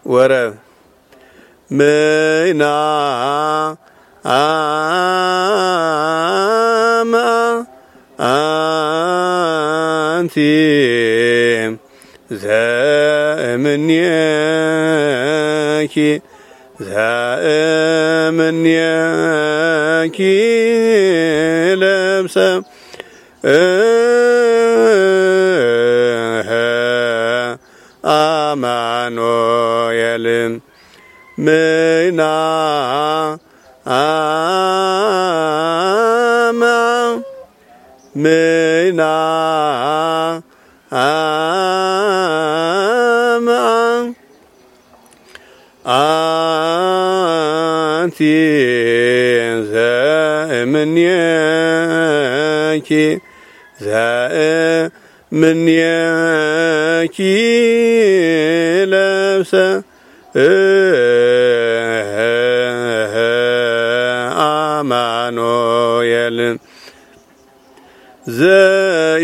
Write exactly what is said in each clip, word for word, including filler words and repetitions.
ወረብ ምና አማ አንቲ ዘእምኔኪ ዘእምኔኪ ለብሰ አማኑኤል ምና አማ ምና አማ አንቲ ዘእምኔኪ ዘእምኔኪ ለብሰ አማኑኤል ዘኢ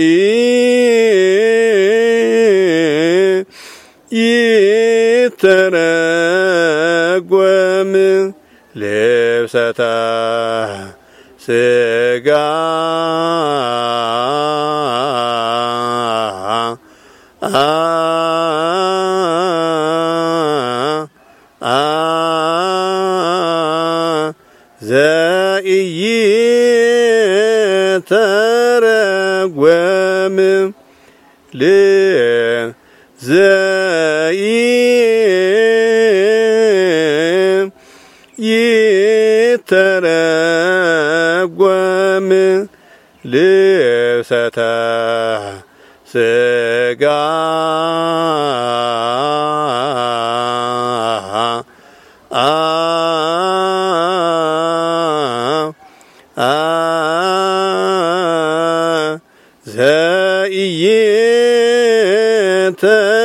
ይተረጎም ልብሰተ ሥጋ ዘኢይተረጎም ይተረጎም ልብሰተ ሥጋ ዘኢይተ